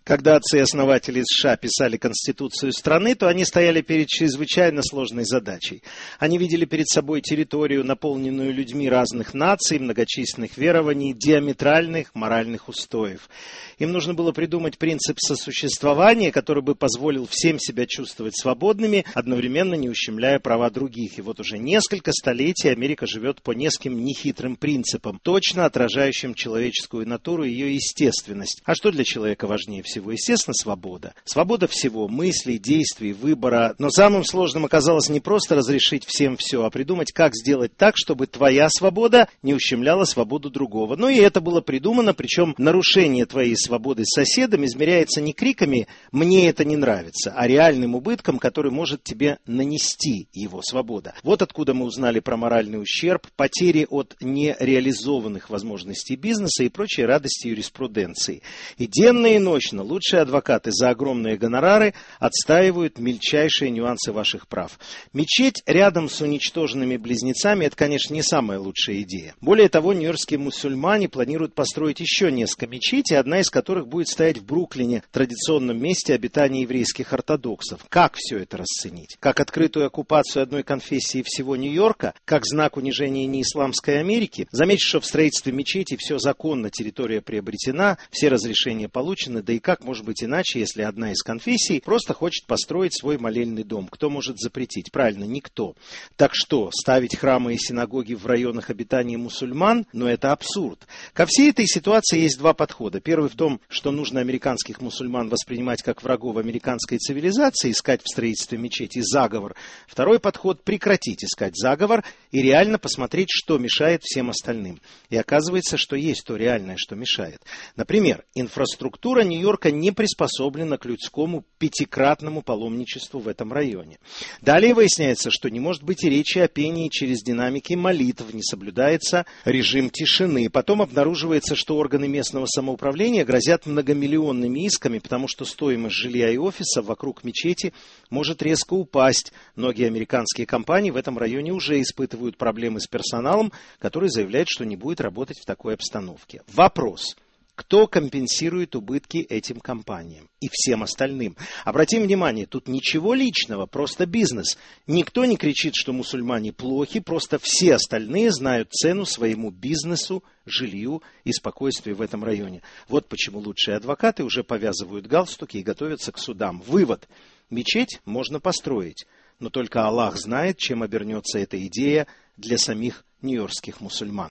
Когда отцы-основатели США писали Конституцию страны, то они стояли перед чрезвычайно сложной задачей. Они видели перед собой территорию, наполненную людьми разных наций, многочисленных верований, диаметральных моральных устоев. Им нужно было придумать принцип сосуществования, который бы позволил всем себя чувствовать свободными, одновременно не ущемляя права других. И вот уже несколько столетий Америка живет по нескольким нехитрым принципам, точно отражающим человеческую натуру и ее естественность. А что для человека важнее всего? Естественно, свобода. Свобода всего, мыслей, действий, выбора. Но самым сложным оказалось не просто разрешить всем все, а придумать, как сделать так, чтобы твоя свобода не ущемляла свободу другого. Ну и это было придумано, причем нарушение твоей свободы с соседом измеряется не криками «мне это не нравится», а реальным убытком, который может тебе нанести его свобода. Вот откуда мы узнали про моральный ущерб, потери от нереализованных возможностей бизнеса и прочие радости юриспруденции. И денно и ночно лучшие адвокаты за огромные гонорары отстаивают мельчайшие нюансы ваших прав. Мечеть рядом с уничтоженными близнецами – это, конечно, не самая лучшая идея. Более того, нью-йоркские мусульмане планируют построить еще несколько мечетей, одна из которых будет стоять в Бруклине, традиционном месте обитания еврейских ортодоксов. Как все это расценить? Как открытую оккупацию одной конфессии всего Нью-Йорка? Как знак унижения неисламской Америки? Заметьте, что в строительстве мечети все законно, территория приобретена, все разрешения получены, да и как может быть иначе, если одна из конфессий просто хочет построить свой молельный дом? Кто может запретить? Правильно, никто. Так что, ставить храмы и синагоги в районах обитания мусульман? Но это абсурд. Ко всей этой ситуации есть два подхода. Первый в том, что нужно американских мусульман воспринимать как врагов американской цивилизации, искать в строительстве мечети заговор. Второй подход – прекратить искать заговор и реально посмотреть, что мешает всем остальным. И оказывается, что есть то реальное, что мешает. Например, инфраструктура Нью-Йорка не приспособлена к людскому пятикратному паломничеству в этом районе. Далее выясняется, что не может быть и речи о пении через динамики молитв, не соблюдается режим тишины. Потом обнаруживается, что органы местного самоуправления грозят многомиллионными исками, потому что стоимость жилья и офиса вокруг мечети может резко упасть. Многие американские компании в этом районе уже испытывают проблемы с персоналом, который заявляет, что не будет работать в такой обстановке. Вопрос. Кто компенсирует убытки этим компаниям и всем остальным? Обратим внимание, тут ничего личного, просто бизнес. Никто не кричит, что мусульмане плохи, просто все остальные знают цену своему бизнесу, жилью и спокойствию в этом районе. Вот почему лучшие адвокаты уже повязывают галстуки и готовятся к судам. Вывод. Мечеть можно построить, но только Аллах знает, чем обернется эта идея для самих нью-йоркских мусульман.